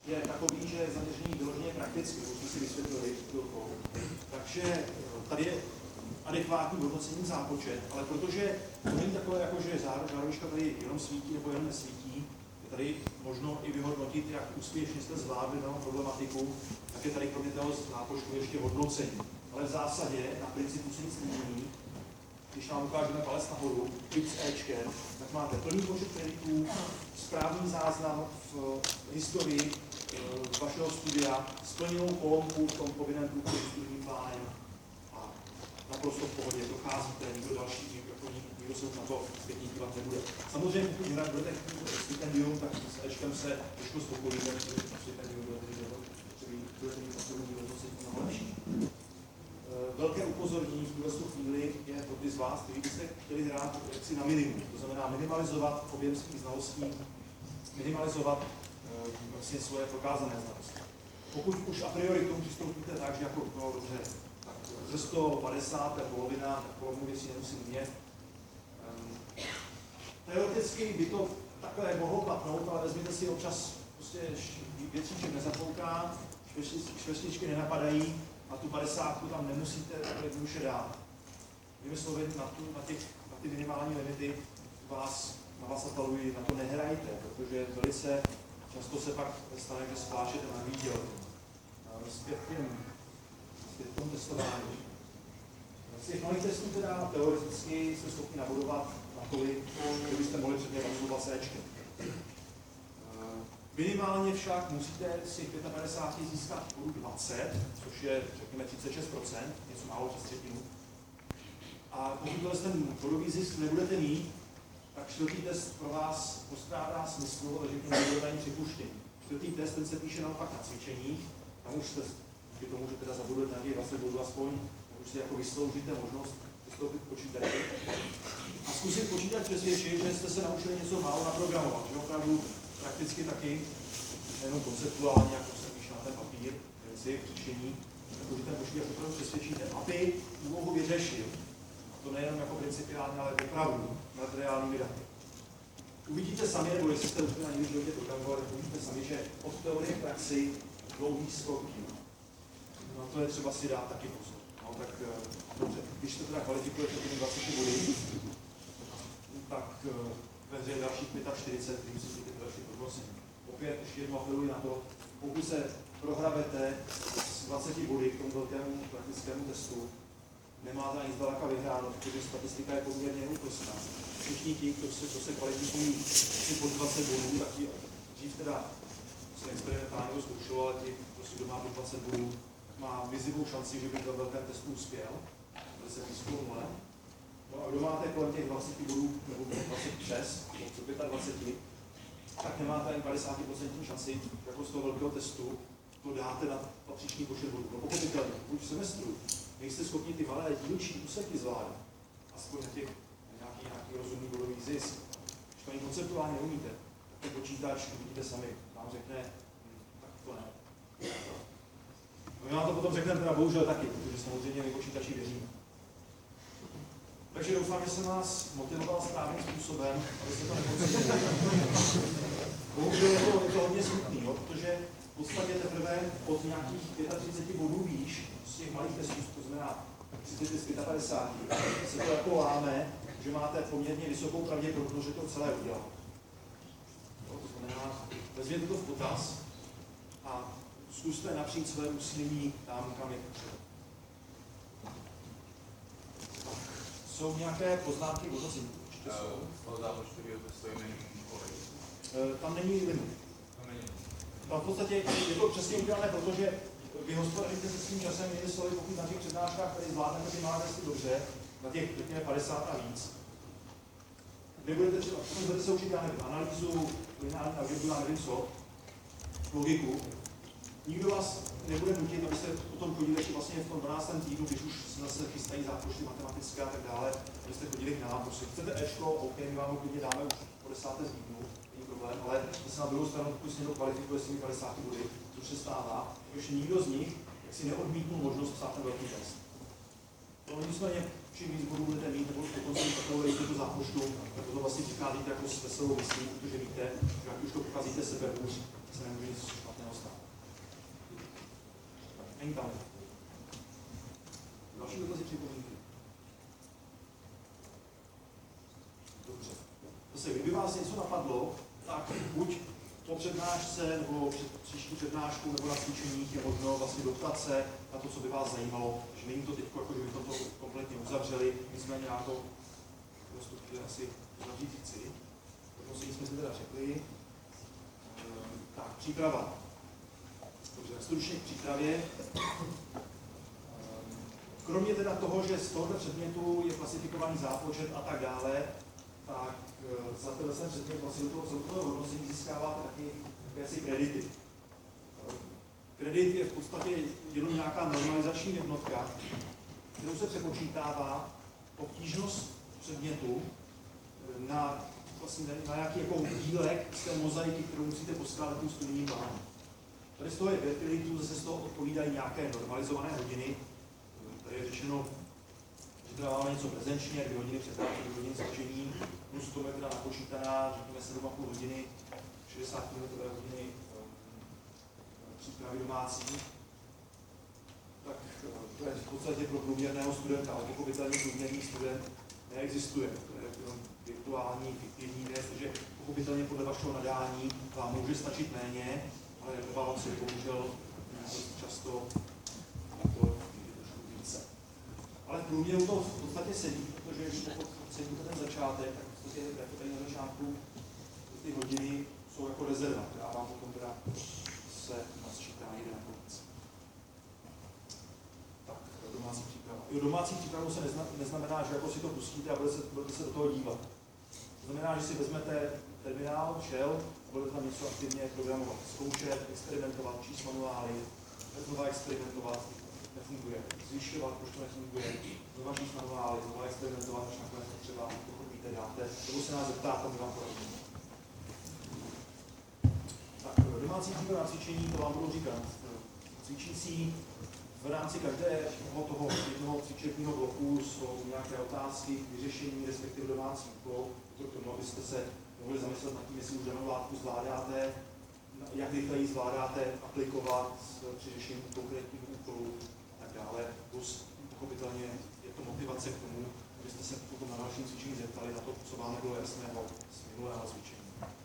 je takový, že je zaměřený vyloženě prakticky, to jsme si vysvětlili chvilkou. Takže tady je adekvátní hodnocení zápočet, ale protože to není takové, jako že žárovička tady jenom svítí nebo jenom nesvítí, je tady možno i vyhodnotit, jak úspěšně jste zvládli danou problematiku, tak je tady kromě toho zápočtu ještě hodnocení. Ale v zásadě na principu se nic nemění. Když nám ukážeme palec nahoru, XEčkem, tak máte plný počet kreditů, správný záznam v historii vašeho studia, splněnou kolonku v tom povinném průchodu studijním plánem a naprosto v pohodě docházíte, nikdo další, nikdo se na to zpětně dívat nebude. Samozřejmě, pokud jinak budete stipendium, tak s Ečkem se trošku spokojíte, protože stipendium budete mít poslední hodnocení mnoho lepší. Velké upozornění v tuhle chvíli je pro ty z vás, kteří byste chtěli hrát jaksi na minimum. To znamená minimalizovat objem svých znalostí, minimalizovat vlastně svoje prokázané znalosti. Pokud už a priori k tomu přistoupíte tak, že jako no dobře, tak ze 150 to je polovina, tak polovinu věcí nemusím mět. Teoreticky by to takhle mohlo platnout, ale vezměte si občas prostě větříček nezafouká, švestičky nenapadají, a tu 50 tam nemusíte jednoduše dát. Jinými slovy, na ty minimální limity na vás apeluji, na to nehrajte, protože velice často se pak stane, že splášete na výděl. Zpět k tomu testování. Z těch malých testů teda teoreticky jste schopni nabudovat natolik, že byste mohli předně absolvovat Cčkem. Minimálně však musíte z těch 55 získat bodů 20, což je, řekněme, 36%, něco málo přes třetinu. A pokud ten bodový zisk nebudete mít, tak čtvrtý test pro vás postrádá smysl, ale řekněme, nebudete ani připuštění. Čtvrtý test, ten se píše naopak na cvičeních, tam už jste, díky tomu, že teda zabudujete nějakých 20 bodů aspoň, tak už si jako vysloužíte možnost vystoupit k počítači. A zkusit počítač přesvědčit, že jste se naučili něco málo naprogramovat, že opravdu prakticky taky, nejenom konceptuálně, jako se píše na ten papír, princip, řešení, takže ten počítač opravdu přesvědčíte, aby úlohu vyřešil. A to nejenom jako principiálně, ale opravdu nad reálnými daty. Uvidíte sami, nebo jestli jste úplně na někdy v životě programovali, uvidíte sami, že od teorie k praxi dlouhý skok. Na to je třeba si dát taky pozor. No, tak dobře, když se teda kvalifikujete těmi 20 body, tak ve hře je dalších 45, který musíte další podnosení. Opět ještě jednou apeluji na to, pokud se prohrabete s 20 body k tomu velkému praktickému testu, nemáte ani zdaleka vyhráno, protože statistika je poměrně úprostná. Všichni ti, kdo se kvalifikují pod 20 bodů, tak dřív teda se experimentálně zkoušelo, ale ti, kdo si doma pod 20 bodů, má vizivou šanci, že by ve velkém testu uspěl, kde se výzkum nule. No a kdo máte kolem těch 20 bodů, nebo 26, nebo 25, tak nemáte ani 50% šanci, jako z toho velkého testu, to dáte na patřičný počet bodů. No pochopitelně, pokud v semestru nejste schopni ty malé dílčí úseky zvládat, aspoň na těch nějaký rozumný bodový zisk, když to ani konceptuálně neumíte, tak ten počítač, vidíte sami, vám řekne, tak to ne. No my vám to potom řekneme teda bohužel taky, protože samozřejmě my počítači věříme. Takže doufám, že jsem vás motivoval správným způsobem, abyste to nepocitovali. Bohužel je to hodně smutný, protože v podstatě teprve od nějakých 35 bodů výš z těch malých testů, to znamená 30 z 55, se to jako láme, že máte poměrně vysokou pravděpodobnost, že to celé udělá. To znamená, vezměte to v potaz a zkuste napřít své úsilí tam, kam je potřeba. Jsou nějaké poznámky hodnocení? Určitě jsou. Tam není limit. Tam v podstatě je to přesně udělané, protože vy hospodaříte se svým časem, jinými slovy, pokud na těch přednáškách tady zvládnete ty malé testy dobře, na těch, řekněme, 50 a víc. Nebudete třeba, budete se učit, já nevím, analýzu, lineární algebru, já nevím co, logiku. Nikdo vás nebude nutit, abyste potom chodili ještě vlastně v tom 12. týdnu, když už se zase chystají zápočty matematické a tak dále, abyste chodili k nám. Prostě chcete Ečko, OK, my vám ho klidně dáme už po 10. týdnu, není problém, ale zase na druhou stranu, pokud se někdo kvalifikuje s těmi 50 body, což se stává, že nikdo z nich si neodmítnul možnost psát ten velký test. No nicméně, čím víc bodů budete mít, nebo dokonce takovou jistotu zápočtu, tak to vlastně přicházíte jako s veselou myslí, protože víte, že jak už to pokazíte sebe hůř, se nemůže nic špatného stát. Není tam. Další dotazy, připomínky. Dobře. Zase, kdyby vás něco napadlo, tak buď po přednášce, nebo příští přednášku, nebo na cvičeních je možno vlastně doptat se na to, co by vás zajímalo. Že není to teď, jako, že bychom to kompletně uzavřeli, nicméně já to postupně asi uzavřít chci. Protože jsme si teda řekli. Tak, příprava. Dobře, stručně k přípravě. Kromě teda toho, že z tohoto předmětu je klasifikovaný zápočet a tak dále, tak za tenhle předmět vlastně do toho celkového hodnocení získáváte taky jakési kredity. Kredit je v podstatě jenom nějaká normalizační jednotka, kterou se přepočítává obtížnost předmětu na, vlastně na nějaký jako dílek z té mozaiky, kterou musíte poskládat tím studijním plánem. Tady z toho je kreditu, zase z toho odpovídají nějaké normalizované hodiny. Tady je řečeno, že teda máme něco prezenčně, 2 hodiny přednášky, 2 hodiny cvičení, plus to je teda napočítaná, řekněme 7,5 hodiny, 60 minutové hodiny přípravy domácí. Tak to je v podstatě pro průměrného studenta, ale pochopitelně průměrný student neexistuje. To je jenom virtuální, fiktivní věc, takže pochopitelně podle vašeho nadání vám může stačit méně, ale obávám se, bohužel často to trošku více. Ale v průměru to v podstatě sedí, protože když oceníte ten začátek, tak v podstatě jako tady na začátku ty hodiny jsou jako rezerva, která vám potom teda se nasčítá jde jako víc. Tak, domácí příprava. Jo, domácí přípravu se neznamená, že jako si to pustíte a budete se do toho dívat. To znamená, že si vezmete terminál, shell, budete tam něco aktivně programovat, zkoušet, experimentovat, číst manuály, znova experimentovat, nefunguje, zjišťovat, proč to nefunguje, znova číst manuály, znova experimentovat, až nakonec to třeba pochopíte, dáte, nebo se nás zeptáte, my vám poradíme. Tak, domácí příprava na cvičení, to vám budu říkat. Cvičící v rámci každého toho jednoho cvičebního bloku jsou nějaké otázky k vyřešení, respektive domácí úkol, k tomu, abyste se mohli zamyslet nad tím, jestli už danou látku zvládáte, jak rychle ji zvládáte aplikovat při řešení konkrétních úkolů a tak dále. Plus pochopitelně je to motivace k tomu, abyste se potom na dalším cvičení zeptali na to, co vám nebylo jasného z minulého cvičení.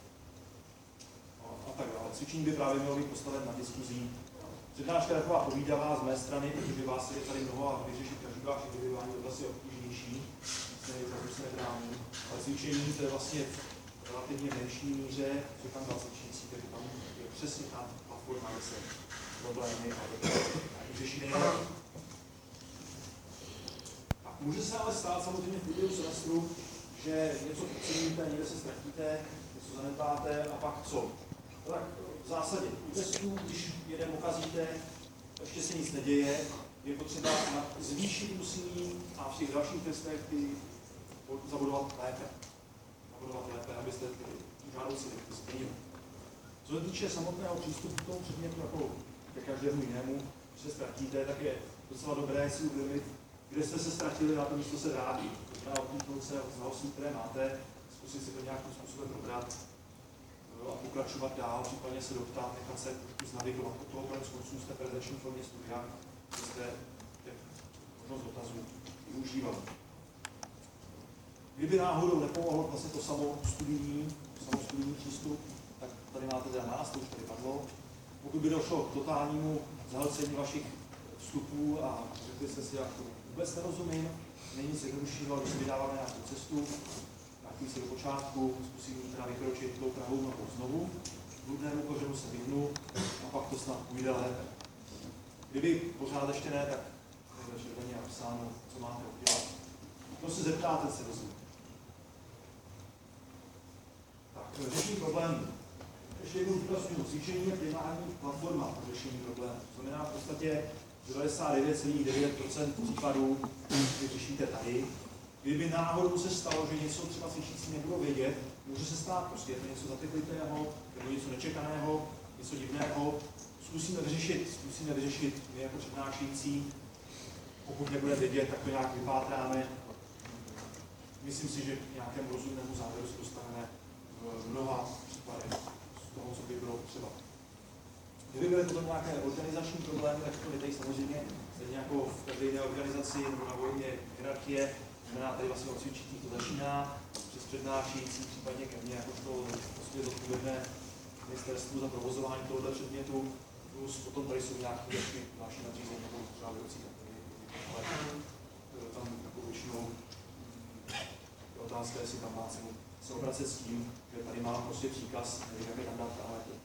A tak dále. Cvičení by právě mělo být postaven na diskuzí. Přednáška je taková povídavá z mé strany, protože vás je tady mnoho a vyřešit každý váš individuální dotaz je obtížnější, se nebrání. Ale cvičení to je vlastně v relativně menší míře, že tam 2 cvičící, takže tam je přesně ta platforma, kde se problémy a řeší nejlépe. Může se ale stát samozřejmě v průběhu semestru, že něco podceníte, někde se ztratíte, něco zanedbáte a pak co? Tak v zásadě u testů, když jeden okazíte, ještě se nic neděje, je potřeba zvýšit úsilí a v těch dalších testech ty zabudovat lépe. Abyste ty žádoucí splnili. Co se týče samotného přístupu k tomu předmětu jako ke každému jinému, když se ztratíte, tak je docela dobré si uvědomit, kde jste se ztratili, na to místo se vrátí. To odmítnout se od znalostí, které máte, zkusit si to nějakým způsobem probrat a pokračovat dál, případně se doptat, nechat se trošku znavigovat. Od toho konec konců jste prezenční formě studia, že jste možnost dotazů využívali. Kdyby náhodou nepomohlo vlastně to samostudijní přístup, tak tady máte teda nás, to už tady padlo. Pokud by došlo k totálnímu zahlcení vašich vstupů a řekli jste si, jak to vůbec nerozumím, není nic jednoduššího, když si vydáváme nějakou cestu, nějaký si do počátku, zkusím teda vykročit tou pravou nohou znovu, bludnému kořenu se vyhnu a pak to snad půjde lépe. Kdyby pořád ještě ne, tak je červeně napsáno, co máte udělat. Kdo se zeptáte, se dozví. Tak, řešení problémů. Ještě jednou zdůrazňuji, cvičení je primární platforma pro řešení problémů. To znamená v podstatě 99,9% případů, když řešíte tady. Kdyby náhodou se stalo, že něco třeba cvičící nebudou vědět, může se stát prostě něco zateklitého, nebo něco nečekaného, něco divného. Zkusíme vyřešit my jako přednášející. Pokud nebude vědět, tak to nějak vypátráme. Myslím si, že k nějakému rozumnému závěru se dostaneme v mnoha případech z toho, co by bylo potřeba. Kdyby byly potom nějaké organizační problémy, tak to nedají samozřejmě stejně jako v každé jiné organizaci nebo na vojně hierarchie. Znamená, tady vlastně od cvičící to začíná, přes přednášející, případně ke mně, jako to prostě zodpovědné ministerstvu za provozování tohoto předmětu, plus potom tady jsou nějaké další nadřízení, nebo třeba vedoucí, ale tam jako většinou je otázka, jestli tam má cenu se obracet s tím, že tady mám prostě příkaz, nevím, jak je tam dát, ale to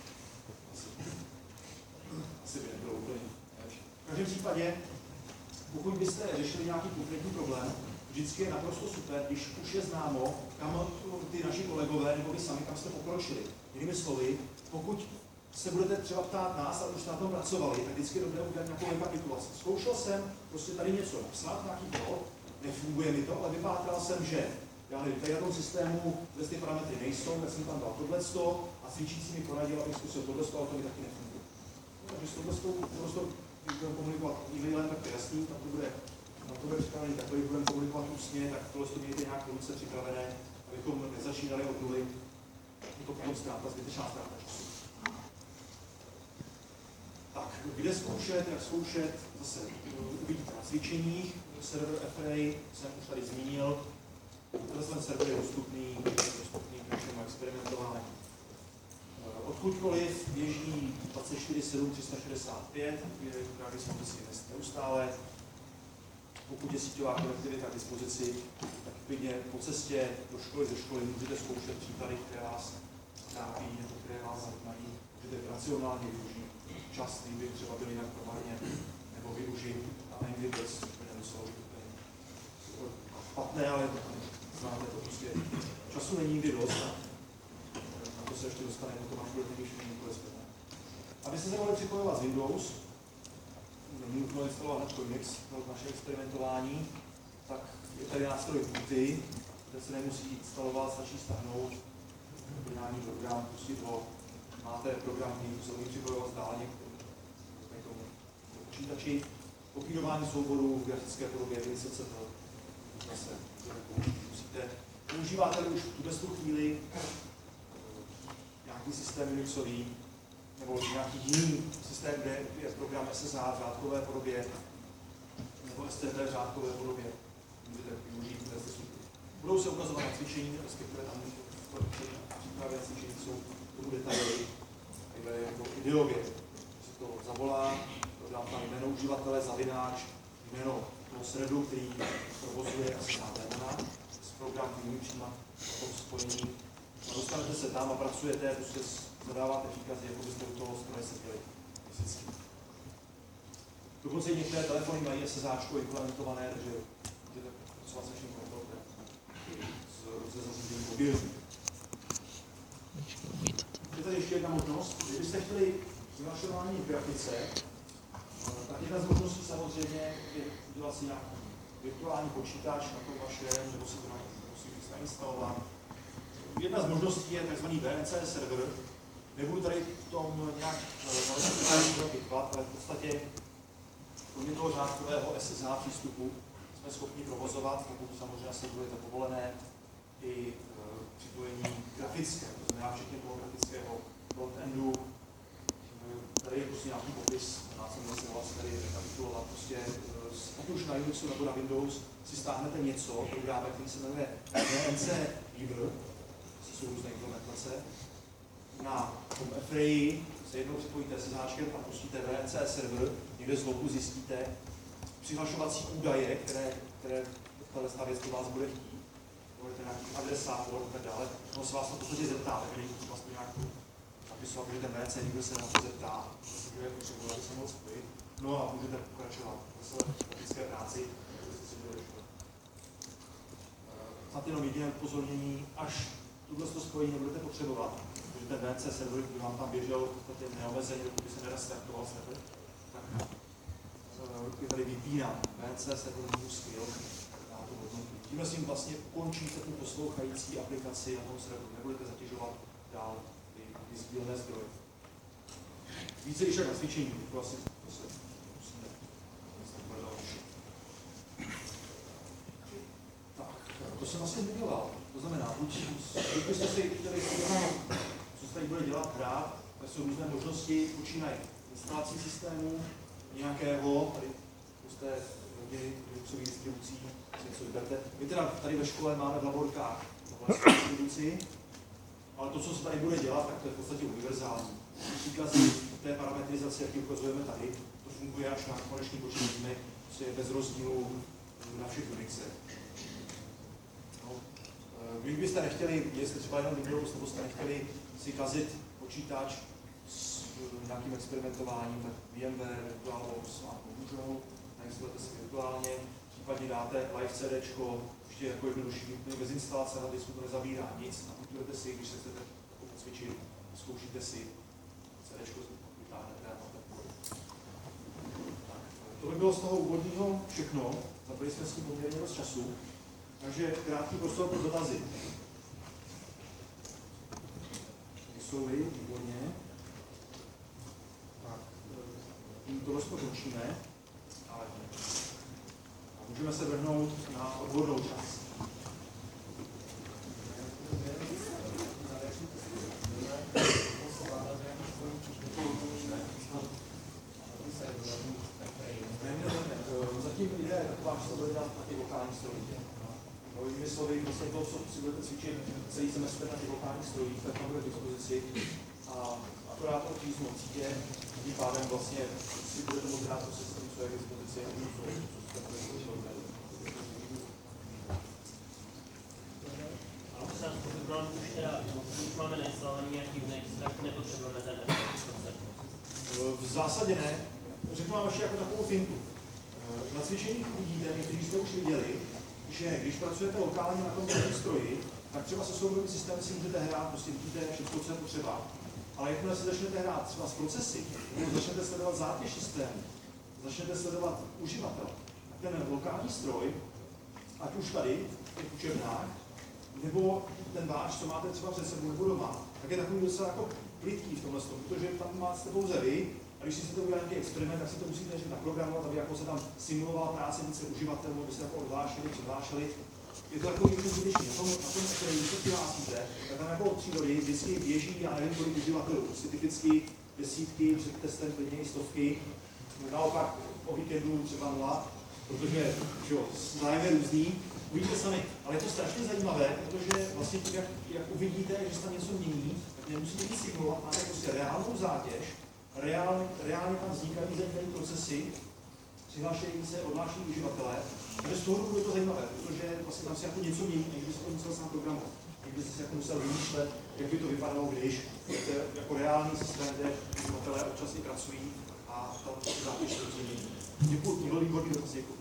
asi by nebylo úplně. V každém případě, pokud byste řešili nějaký konkrétní problém, vždycky je naprosto super, když už je známo, kam ty naši kolegové nebo vy sami, kam jste pokročili. Jinými slovy, pokud se budete třeba ptát nás, a už jste na tom pracovali, tak vždycky je dobré udělat nějakou rekapitulaci. Zkoušel jsem prostě tady něco napsat, nějaký kód, nefunguje mi to, ale vypátral jsem, že já nevím, tady na tom systému ty parametry nejsou, tak jsem tam dal tohleto a cvičící mi poradil, abych zkusil tohleto, ale to mi taky nefunguje. Takže s tohleto když budeme komunikovat e-mailem, tak to je jasný, tam to bude připravený, tak když budeme komunikovat ústně, tak tohle to mějte nějak ruce připravené, abychom nezačínali od nuly. Je to potom ztráta, zbytečná ztráta času. Tak, kde zkoušet, jak zkoušet, zase uvidíte na cvičeních, server FRA jsem už tady zmínil, ten server je dostupný k našemu experimentování. Odkudkoliv běží 24/7 365, je k dispozici neustále. Pokud je síťová konektivita k dispozici, tak klidně po cestě do školy, ze školy můžete zkoušet příklady, které vás trápí nebo které vás zajímají. Můžete racionálně využít čas, kdyby třeba byli jinak promarně, nebo využít a někdy vůbec nemuselo být úplně špatné, ale znáte to prostě. Času není nikdy dost. Na to se ještě dostane, to máš bude nejvyšší USB. Abyste se mohli připojovat z Windows, není nutno instalovat hned Linux pro naše experimentování, tak je tady nástroj Booty, kde se nemusí instalovat, stačí stáhnout binární program, pustit ho. Máte program, který se umí připojovat vzdáleně k tomu počítači. Kopírování souborů v grafické podobě, zase musíte. Používáte-li už v tu chvíli nějaký systém Linuxový, nebo nějaký jiný systém, kde je program SSH v řádkové podobě, nebo STB v řádkové podobě, můžete využít tyhle služby. Budou se ukazovat na cvičení, respektive tam přípravě cvičení jsou tomu detaily, jako ideově. Se to zavolá, dodám tam jméno uživatele, zavináč, jméno toho threadu, který provozuje SSH démona, s program, který umí přijímat v tom spojení. A dostanete se tam a pracujete, prostě zadáváte příkazy, jako byste u toho stroje seděli fyzicky. Dokonce i některé telefony mají SSH implementované, takže můžete pracovat se vším kontrolem ze zařízení mobilní. Je tady ještě jedna možnost. Kdybyste chtěli vyhlašování v grafice, tak jedna z možností samozřejmě je udělat si nějaký virtuální počítač na to vaše, nebo si to musí být nainstalovat. Jedna z možností je tzv. VNC server. Nebudu tady v tom nějak vyklad, ale v podstatě kromě toho řádkového SSH přístupu jsme schopni provozovat, pokud samozřejmě se budete povolené, i připojení grafické, to znamená včetně toho grafického frontendu. Tady je prostě nějaký popis, na co se vlastně tady rekapitulovat. Prostě, ať už na Linuxu nebo na Windows si stáhnete něco, program, který se jmenuje VNC Weaver, jsou různé implementace. Na tom FRAI se jednou připojíte se záčkem a pustíte VNC server, někde z logu zjistíte přihlašovací údaje, které ta věc po vás bude chtít. Budete nějaký adresátor a tak dále. On se vás na to zeptá, tak není třeba aspoň nějak napisovat, že ten VNC někdo se na to zeptá, že je potřebuje, aby se mohl spojit. No a můžete pokračovat ve své praktické práci, snad jenom jediné upozornění, až tuto spojení nebudete potřebovat, protože ten VNC server, který vám tam běžel v podstatě neomezený, dokud by se nerestartoval server, tak je tady vypínám VNC server new skill na to hodnotu. Tímhle s tím vlastně ukončíte tu poslouchající aplikaci na tom serveru, nebudete zatěžovat dál ty sdílené zdroje. Více když na cvičení, to asi musíme to jsem vlastně nedělal. To znamená, buď byste si chtěli, co se tady bude dělat, hrát ve jsou různé možnosti, počínají instalací systému, nějakého, tady z té hodiny Linuxových distribucí, si něco vyberte. My teda tady ve škole máme v laborkách distribuci, ale to, co se tady bude dělat, tak to je v podstatě univerzální. Příkazy té parametrizace, jak ji ukazujeme tady, to funguje až na konečný počet výjimek, co je bez rozdílu na všech Unixech. No, když byste nechtěli, jestli třeba jenom Windows, nebo jste nechtěli si kazit počítač s nějakým experimentováním, tak VMware, VirtualBox vám pomůžou, nainstalujete si virtuálně, případně dáte live CDčko, ještě jako jednodušší, bez instalace na disku to nezabírá nic, naputujete si, když se chcete cvičit, zkoušíte si CDčko, vytáhnete a máte. To by bylo z toho úvodního všechno, zabili jsme s tím poměrně dost času, takže krátký prostor pro dotazy. Jsou-li, výborně. Tak, tohle končíme, ale můžeme se vrhnout na odbornou část. Zatím jde taková slovo na ty lokální stroje. Jinými slovy, vlastně to, co si budete cvičit celý semestr na těch lokálních strojích, tak tam bude k dispozici a akorát odříznoucíte, tím pádem vlastně si budete moct dát to systém, co je k dispozici a co jste potřebovali. Ale už máme nainstalovaný nějaký Unix, tak nepotřebujeme ten koncept. V zásadě ne. Řeknu vám ještě jako takovou finku. Na cvičení vidíte, někteří jste už viděli, že když pracujete lokálně na tom stroji, tak třeba se souborovým systémem si můžete hrát, prostě vidíte všechno, co je potřeba. Ale jakmile si začnete hrát třeba s procesy, nebo začnete sledovat zátěž systému, začnete sledovat uživatele, tak ten lokální stroj, ať už tady, v těch učebnách, nebo ten váš, co máte třeba před sebou nebo doma, tak je takový docela jako plytký v tomhle stavu, protože tam máte pouze vy, a když si to udělá nějaký experiment, tak si to musíte než naprogramovat, aby jako se tam simulovala práce více uživatelů, aby se jako odhlášili, přihlášeli. Je to takový jako zbytečný. Na tom, když se přihlásíte, tak tam jako od přírody vždycky běží, já nevím, kolik uživatelů, prostě typicky desítky, před testem klidně i stovky. Naopak o víkendu třeba 0, protože zájem je různý. Uvidíte sami, ale je to strašně zajímavé, protože vlastně tím, jak uvidíte, že se tam něco mění, tak nemusíte nic simulovat, máte prostě reálnou zátěž. Reálně tam vznikají zajímavé procesy, přihlášejí se, odhlášení uživatelé. Takže z toho důvodu je to zajímavé, protože vlastně tam se jako něco mění, než by se to musel sám programovat. Někdy se jako musel vymýšlet, jak by to vypadalo, když to je jako reálný systém, kde uživatelé občas i pracují a tam zátěž se mění. Děkuji, to byl výborný dotaz, děkuji.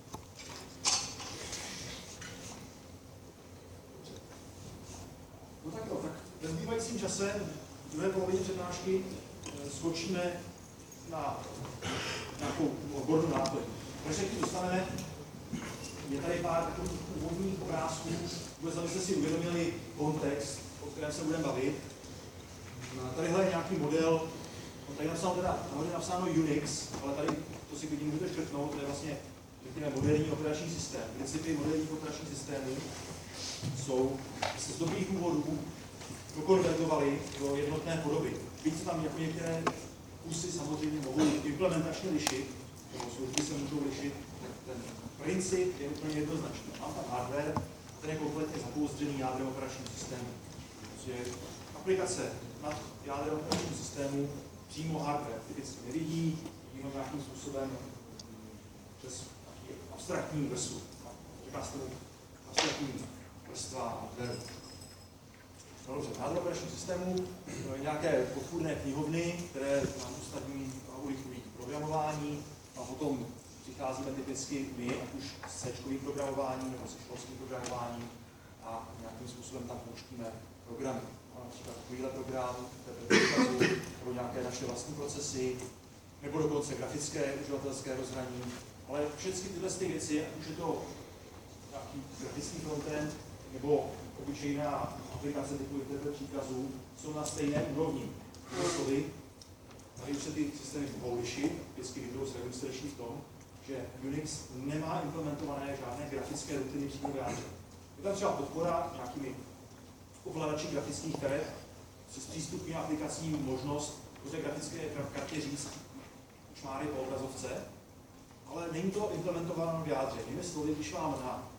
No tak jo, tak ve zbývajícím čase, v druhé polovině přednášky, skočíme na nějakou odbornou náplň. Když se k tím dostaneme, je tady pár takových úvodních obrázků, abyste si uvědomili kontext, o kterém se budeme bavit. Tadyhle je nějaký model, tady je napsáno Unix, ale tady to si klidně můžete škrtnout, to je vlastně, řekněme, moderní operační systém. Principy moderních operačních systémů jsou z dobrých důvodů dokonvertovali do jednotné podoby. Byť se tam jako některé kusy samozřejmě mohou implementačně lišit, nebo služby se můžou lišit, tak ten princip je úplně jednoznačný. Mám tam hardware, ten je kompletně zapouzdřený jádrem operačního systému. Takže aplikace nad jádrem operačního systému přímo hardware typicky nevidí, jenom nějakým způsobem přes abstraktní vrstvu. Říká se tomu abstraktní vrstva hardware. No dobře, jádro operačního systému, nějaké podpůrné knihovny, které nám ostatní urychlují programování, a potom přicházíme typicky my, ať už s C-čkovým programováním nebo se školským programováním a nějakým způsobem tam pouštíme programy. A například takovýhle program, nebo nějaké naše vlastní procesy, nebo dokonce grafické, uživatelské rozhraní. Ale všechny tyhle věci, ať už je to nějaký grafický frontend, nebo obyčejná aplikace typu interpret příkazů, jsou na stejné úrovni. Tady už se ty systémy mohou lišit, vždycky Windows Linux se liší v tom, že Unix nemá implementované žádné grafické rutiny přímo v jádře. Je tam třeba podpora nějakými ovladači grafických karet, se zpřístupní aplikacím možnost do té grafické kartě říct čmáry po obrazovce, ale není to implementováno v jádře. Jinými slovy, když vám na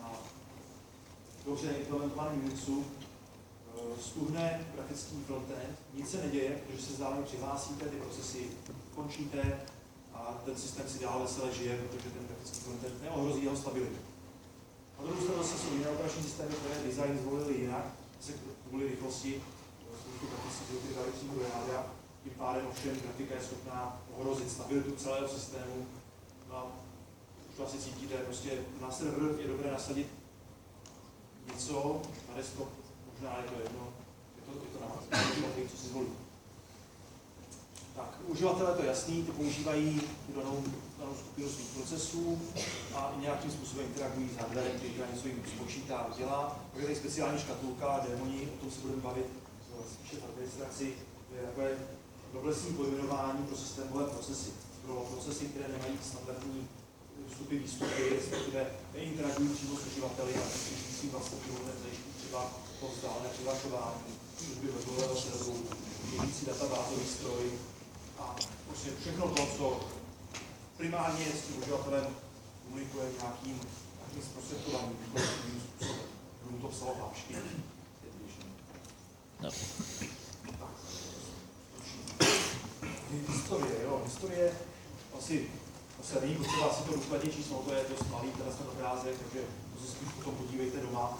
dobře implementovaném Unixu stuhne grafický frontend, nic se neděje, protože se vzdáleně přihlásíte, ty procesy končíte a ten systém si dál vesele žije, protože ten grafický frontend neohrozí jeho stabilitu. Na druhou stranu zase jsou jiné operační systémy, které design zvolili jinak, se kvůli rychlosti spoustu grafických dali přímo do jádra, tím pádem ovšem grafika je schopná ohrozit stabilitu celého systému. No, už to asi cítíte, prostě na server je dobré nasadit něco, na desktop možná je to jedno, je to na vás, co si zvolí. Tak, uživatelé to je jasný, ty používají danou skupinu svých procesů a nějakým způsobem interagují s hardwarem, který něco jim spočítá, udělá. Pak je tady speciální škatulka, démoni, o tom se budeme bavit spíše v administraci, to je takové noblesní pojmenování pro systémové procesy. Pro procesy, které nemají standardní vstupy, výstupy, respektive neinteragují přímo s uživateli a s tím vlastně pivotem zajišťují třeba to vzdálené přihlašování, služby webového serveru, běžící databázový stroj a prostě všechno to, co primárně s tím uživatelem komunikuje nějakým zprostředkováním, výkonným způsobem. Budu to psalo hlášky. No. Historie asi se není potřeba si to důkladně číst, to je dost malý ten obrázek, takže to si spíš potom podívejte doma.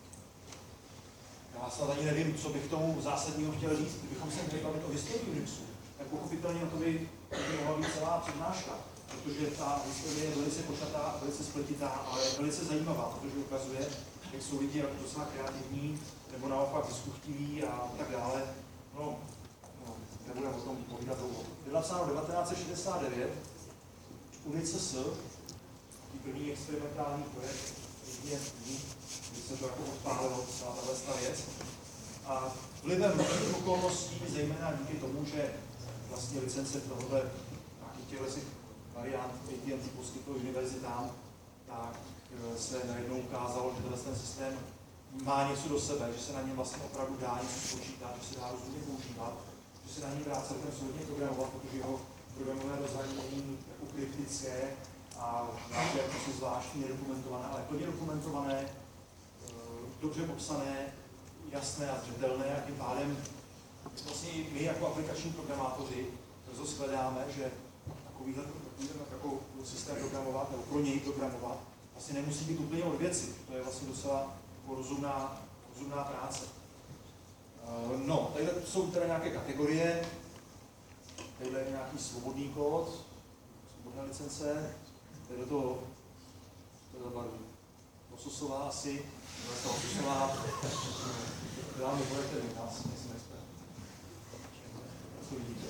Já snad ani nevím, co bych tomu zásadního chtěl říct. Kdybychom se měli bavit o historii Unixu, tak pochopitelně na to by mohla být celá přednáška, protože ta historie je velice košatá, velice spletitá, ale velice zajímavá, protože ukazuje, jak jsou lidi docela kreativní, nebo naopak ziskuchtiví a tak dále. No, nebudeme o tom povídat dlouho. Byla psáno 1969, UNICS, taký první experimentální projekt, kdy se to jako odpálilo, celá tato věc. A vlivem různých okolností, zejména díky tomu, že vlastně licence tohohle těchto variant AT&T poskytlo univerzitám, tak se najednou ukázalo, že ten systém má něco do sebe, že se na něm vlastně opravdu dá něco spočítat, že se dá rozhodně používat, že se na něm dá celkem solidně programovat, protože jeho programové rozhraní není jako kryptické a nějaké jako zvláštní nedokumentované, ale plně dokumentované, dobře popsané, jasné a zřetelné a tím pádem vlastně my jako aplikační programátoři brzo shledáme, že takovýhle jako systém programovat nebo pro něj programovat vlastně nemusí být úplně od věci. To je vlastně docela rozumná práce. No, tady jsou teda nějaké kategorie. Tady je nějaký svobodný kód, svobodná licence. Tady je to barvu lososová asi. Lososová. Děláme projekty v nás, nejsem expert. Co vidíte?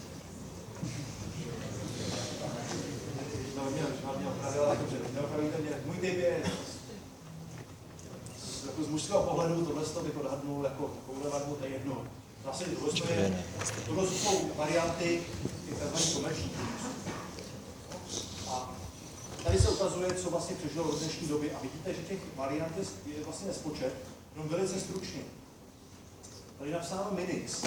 No, mě opravila, dobře, neopravíte mě. Můj typ je jako z mužského pohledu, tohle bych odhadnul jako takovouhle barvu, to je jedno. Zase tohle jsou varianty těch tzv. Komerčních. A tady se ukazuje, co vlastně přežilo do dnešní doby a vidíte, že těch variant je vlastně nespočet, jenom velice stručně. Tady je napsáno Minix.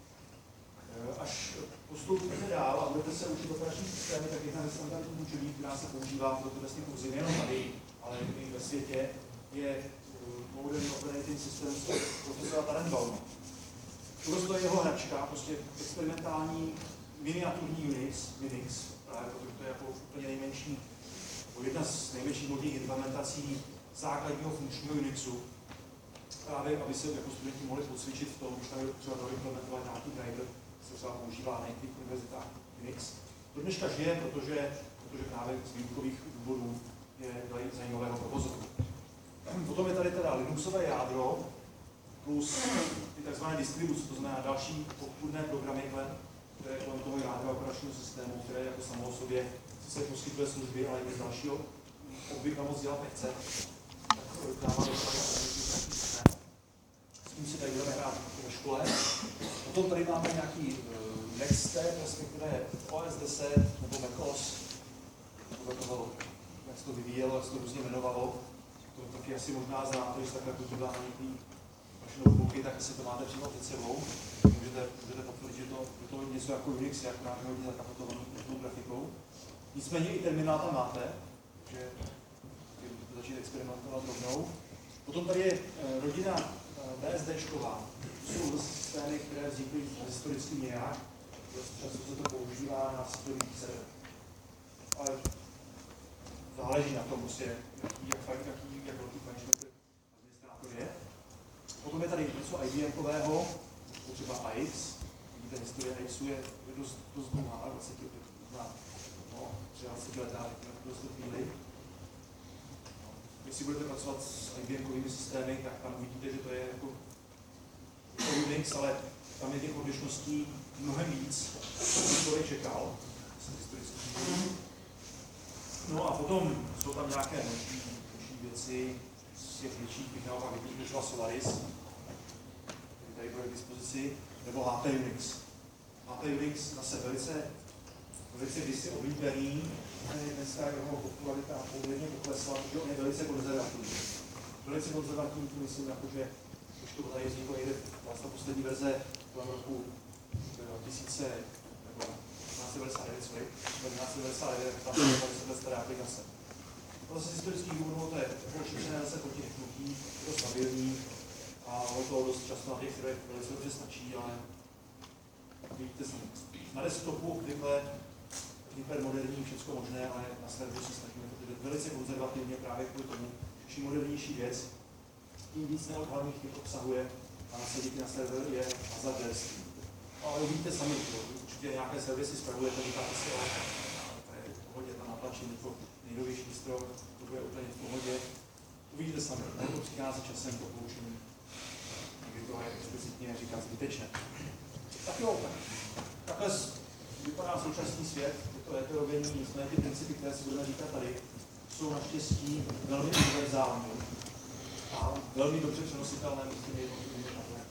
Až postupujete dál a budete se učit operační systémy, tak jedna ze standardních učení, která se používá pro tyhle kurzy nejenom tady, ale i ve světě, je Modern Operating System profesora Tannenbauma. Tohle je jeho hračka, prostě experimentální miniaturní Minix, právě protože to je jako úplně nejmenší, jedna z nejmenších možných implementací základního funkčního Unixu, právě aby se jako studenti mohli pocvičit v tom, když tady třeba doimplementovat nějaký driver, se třeba používá na některých univerzitách Unix. Do dneška žije, protože právě z výukových důvodů je zajímavého provozu. Potom je tady teda Linuxové jádro plus ty tzv. Distribuce, to znamená další podpůrné programy, které kolem toho jádra operačního systému, které jako samo o sobě se poskytuje služby, ale i z dalšího obvykle moc dělat nechce, tak dává do systém. S tím si tady budeme hrát ve škole. Potom tady máme nějaký Nextstep, respektive OS 10 nebo macOS, podle toho, jak se to vyvíjelo, jak se to různě jmenovalo. To taky asi možná znáte, že se takhle používá na některý vaše notebooky, tak si to máte přímo před sebou. Můžete potvrdit, že to je něco jako Unix, jak právě hodně zakapotovanou grafikou. Nicméně i terminál tam máte, že začít experimentovat rovnou. Potom tady je rodina BSDčková. To jsou systémy, které vznikly historicky nějak. Často se to používá na světových serverech. Ale záleží na tom, jak velký fanček administrátor je. Potom je tady něco IBM-kového, třeba AX. Vidíte, historie AXu je dost dlouhá, 23 letá, dost chvíli. Když si budete pracovat s IBM-kovými systémy, tak tam vidíte, že to je jako Unix, ale tam je těch odlišností mnohem víc, než člověk čekal. No a potom jsou tam nějaké menší věci, z těch větších bych naopak vypíchl třeba Solaris, který tady bude k dispozici, nebo HP Unix. HP Unix zase velice kdysi oblíbený, dneska jeho popularita poměrně poklesla, protože on je velice konzervativní. Velice konzervativní, myslím, že už to tady vzniklo někde, vlastně poslední verze kolem roku 2000, nebo 1999, tam se staré aplikace. To zase z historických důvodů, to je očištěné zase proti nechnutí, je to stabilní a to dost často na těch firmech velice dobře stačí, ale vidíte, na desktopu obvykle hypermoderní, všechno možné, ale na serveru se snažíme velice konzervativně právě kvůli tomu, že čím modernější věc, tím víc neodhlavných chyb obsahuje a nasadit na server je hazardérství. Ale uvidíte sami, určitě nějaké servisy spravujete, říkáte si, ale to je v pohodě, tam natlačím jako nejnovější stroj, to bude úplně v pohodě. Uvidíte sami, to přichází časem po poučení, někdy to je explicitně říkat zbytečné. Tak jo, takhle vypadá současný svět, je to heterogenní, nicméně ty principy, které si budeme říkat tady, jsou naštěstí velmi univerzální a velmi dobře přenositelné mezi těmi jednotlivými hardware.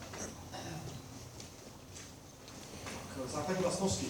Základní vlastnosti.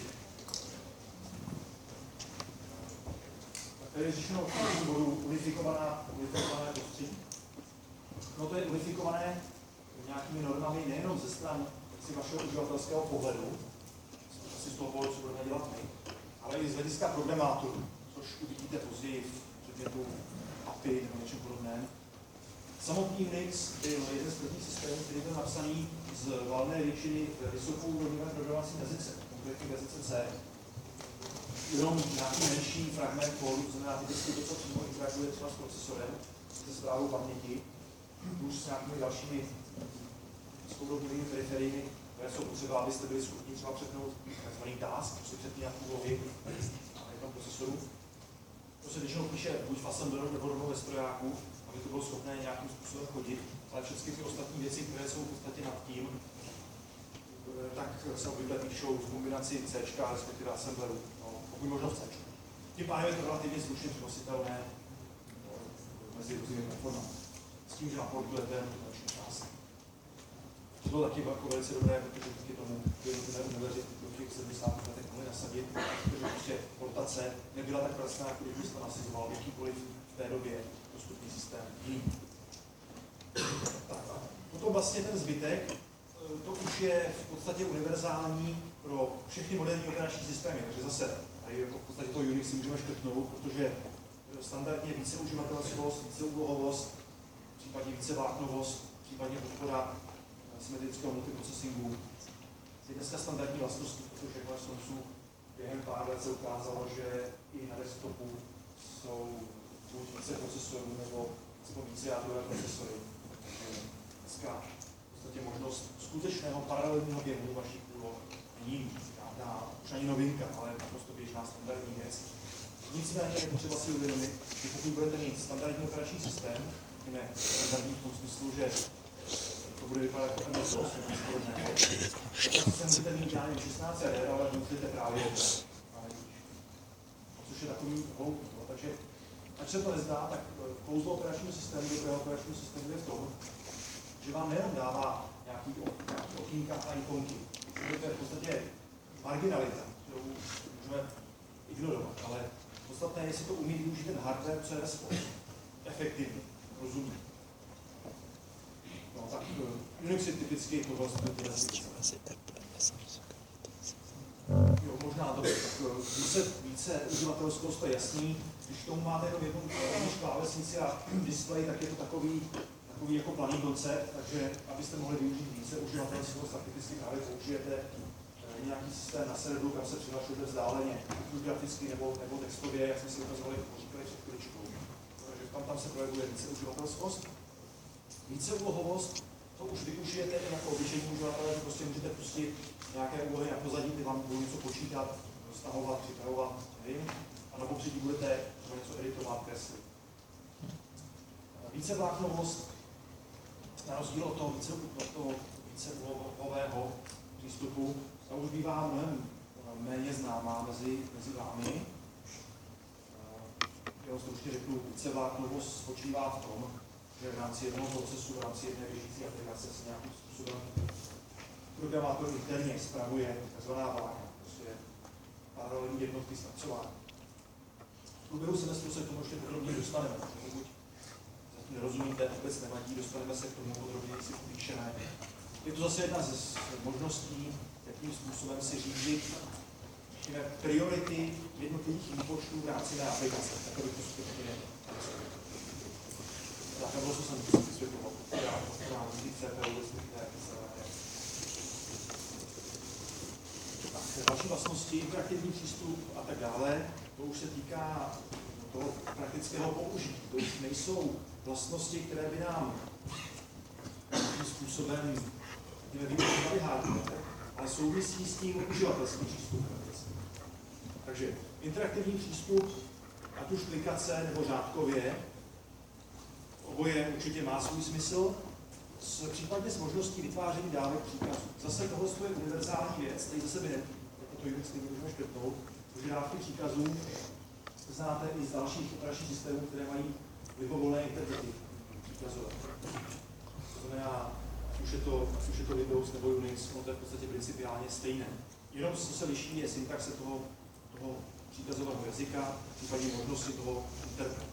Tady je řešeno v prvním bodu unifikované prostředí. No to je unifikované nějakými normami nejenom ze stran vašeho uživatelského pohledu, asi z toho pohledu, co budeme dělat my, ale i z hlediska programátorů, což uvidíte později v předmětu API nebo něčem podobném. Samotný Unix byl jeden z prvních systémů, který byl napsaný z valné většiny vysokoúrovňové programovací jazyce, konkrétně v jazyce C. Jenom nějaký menší fragment kódu, to znamená typicky to, co přímo interaguje třeba s procesorem, se správou paměti, už s nějakými dalšími skourovnými periferiemi, které jsou potřeba, abyste byli schopni třeba přepnout tzv. Task, což se přepínat úlohy na jednom procesoru. To se většinou píše buď v assembleru nebo rovnou ve strojáku, aby to bylo schopné nějakým způsobem chodit, ale všechny ty ostatní věci, které jsou v podstatě nad tím, tak se obvykle píšou v kombinaci C, respektive assembleru, no, pokud možno v C. Tím pádem je to relativně slušně přenositelné mezi různými platformami. S tím, že naportujete další část. To bylo taky jako velice dobré, protože díky tomu jednotlivé univerzity do těch 70 letech mohly nasadit, protože prostě portace nebyla tak pracná, jako když byste nasazoval jakýkoliv v té době dostupný systém jiný. Potom vlastně ten zbytek, to už je v podstatě univerzální pro všechny moderní operační systémy, takže zase tady jako v podstatě to Unix si můžeme škrtnout, protože standardně více uživatelskost, více úlohovost, případně více vláknovost, případně podpora symetrického multiprocesingu. Je dneska standardní vlastnosti, protože konec konců během pár let se ukázalo, že i na desktopu jsou buď více procesorů nebo více jádrové procesory. Dneska v podstatě možnost skutečného paralelního běhu vašich úloh není žádná, už ani novinka, ale naprosto běžná standardní věc. Nicméně je potřeba si uvědomit, že pokud budete mít standardní operační systém, ne standardní v tom smyslu, že to bude vypadat jako MS-DOS, tak se můžete mít žádný 16 jader, ale můžete právě což je takový hloupý. Takže, ať se to nezdá, tak kouzlo operačního systému, dobrého operačního systému je v tom, že vám nejen dává nějaký okýnka a ikonky. To je v podstatě marginalita, kterou můžeme ignorovat, ale podstatné je, jestli to umí využít ten hardware, co je ve spolu. Efektivně, rozumí. No, tak Unix je typicky tohle. Jo, možná dobře, tak více uživatelskost, to je jasný. Když tomu máte jenom jednu klávesnici a display, tak je to takový jako planý koncept, takže abyste mohli využít více uživatelskost, tak typicky právě použijete nějaký systém na serveru, kam se přihlašujete vzdáleně, graficky nebo textově, jak jsme si ukazovali, říkali před chvíličkou. Takže tam se projevuje více uživatelskost. Víceúlohovost, to už využijete i jako obyčejní uživatelé, že prostě můžete pustit nějaké úlohy na pozadí, ty vám budou něco počítat, stahovat, připravovat, nevím, a na popředí budete něco editovat, kreslit. Vícevláknovost, na rozdíl od toho víceúlohového přístupu, ta už bývá mnohem méně známá mezi vámi. Já stručně řeknu, vícevláknovost spočívá v tom, že v rámci jednoho procesu, v rámci jedné běžící aplikace se nějakým způsobem programátor interně spravuje tzv. Vlákna, prostě paralelní jednotky zpracování. V průběhu semestru se k tomu ještě podrobně dostaneme, pokud zatím nerozumíte, vůbec nevadí, dostaneme se k tomu podrobně, si popíšeme. Je to zase jedna z možností, jakým způsobem si řídit priority jednotlivých výpočtů v rámci mé aplikace. Tak bych to skutečně tak bylo, co jsem vysvětloval. Další vlastnosti, interaktivní přístup a tak dále, to už se týká toho praktického použití. To už nejsou vlastnosti, které by nám nějakým způsobem využívali hardware, ale souvisí s tím uživatelským přístupem. Takže interaktivní přístup, ať už klikace nebo řádkově, oboje určitě má svůj smysl, případně s možností vytváření dávek příkazů. Zase tohle je univerzální věc, tady zase jako to Unix můžeme škrtnout, protože dávky příkazů znáte i z dalších operačních systémů, které mají libovolné interprety příkazové. To znamená, ať už je to Windows nebo Unix, to je v podstatě principiálně stejné. Jenom co se liší je syntaxe toho příkazového jazyka, případně možnosti toho interpretu.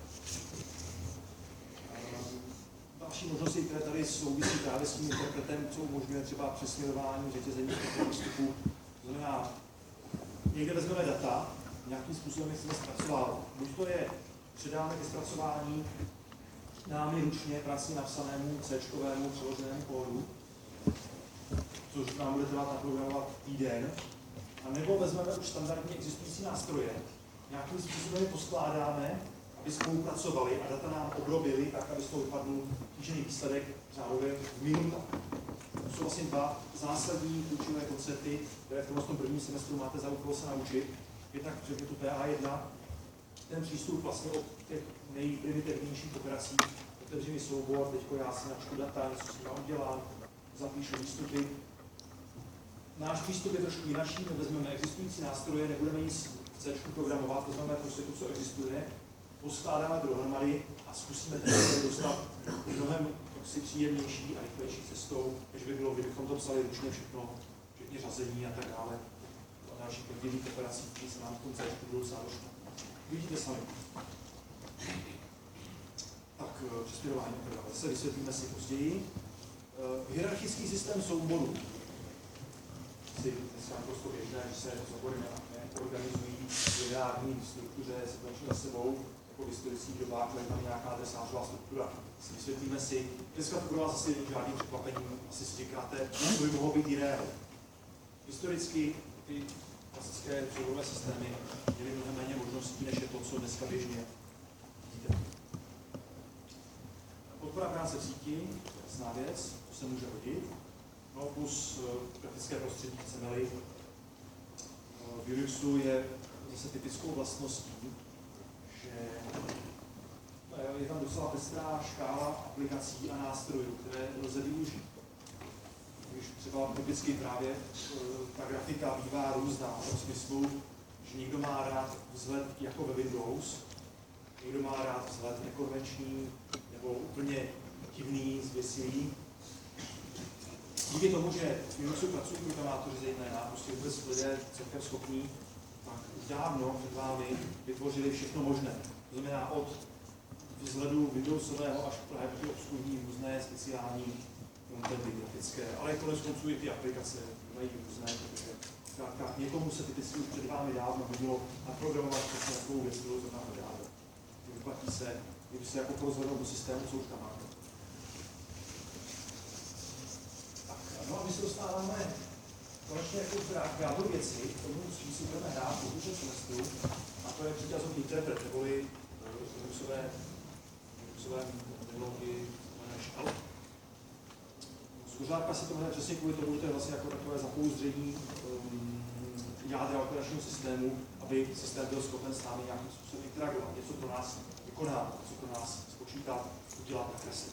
Další možnosti, které tady souvisí právě s tím interpretem, co umožňuje třeba přesměrování řetězení výstupu. To znamená, někde vezmeme data, nějakým způsobem chceme zpracovávat. Buď to je předáme ke zpracování námi ručně pracně napsanému C-čkovému přeloženému kódu, což nám bude trvat naprogramovat týden, a nebo vezmeme už standardně existující nástroje, nějakým způsobem je poskládáme, aby spolupracovali a data nám obrobili tak, aby z toho vypadl kýžený výsledek řádově v minutách. To jsou vlastně dva zásadní klíčové koncepty, které v tomto prvním semestru máte za úkol se naučit. Jednak předmětu PA1, ten přístup vlastně od těch nejprimitivnějších operací, otevřený soubor, teďko já si načtu data, něco s tím udělám, zapíšu výstupy. Náš přístup je trošku jiný, my vezmeme existující nástroje, nebudeme nic v C programovat, vezmeme prostě to, co existuje, poskládáme dohromady a zkusíme ten dostat mnohem příjemnější a rychlejší cestou, než by bylo, kdybychom to psali ručně všechno, včetně řazení a tak dále. A dalších protivných operací, které se nám v tom C budou záložit. Vidíte sami. Tak, přesměrování a tak dále. Zase vysvětlíme si později. Hierarchický systém souborů. Si dneska prostě běžné, že se soubory organizují v lineární struktuře, se tlačí za sebou, jako v historických dobách, ale je tam nějaká adresářová struktura. Vysvětlíme si, dneska to pro vás asi žádný překvapení, asi si říkáte, co by mohlo být jiného. Historicky ty klasické souborové systémy měly mnohem méně možností, než je to, co dneska běžně vidíte. Podpora práce v síti, jasná věc, to se může hodit. No plus grafické prostředí, chceme-li. V Unixu je zase typickou vlastností, že je tam docela pestrá škála aplikací a nástrojů, které lze využít. Když třeba typicky právě ta grafika bývá různá v tom smyslu, že někdo má rád vzhled jako ve Windows, někdo má rád vzhled nekonvenční nebo úplně divný, zvěsilý. Díky tomu, že v Unuxu pracují programátoři zejména, prostě vůbec lidé celkem schopní, tak už dávno před vámi vytvořili všechno možné. To znamená od vzhledu Windowsového až právě obskurní různé speciální kontenty grafické, ale konec konců i ty aplikace mají různé, protože někomu se typicky už před vámi dávno hodilo naprogramovat přesně takovou věc, kterou zrovna hledáte. Vyplatí se, když se jako pozvednou do systému, co už tam máte. Tak, no a my se dostáváme konečně jako k jádru věci, k tomu, s čím si budeme hrát v průběhu semestru, a to je příkazový interpret, neboli Linusové technologii škal. Zkuřátka si to hledá přesně kvůli tomu, že to je vlastně jako takové zapouzdření jádra operačního systému, aby systém byl schopen s námi nějakým způsobem interagovat, něco pro nás vykonat, něco pro nás spočítat, udělat, nakreslit.